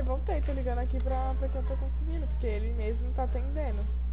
voltei. Tô ligando aqui pra quem eu tô conseguindo, porque ele mesmo tá atendendo.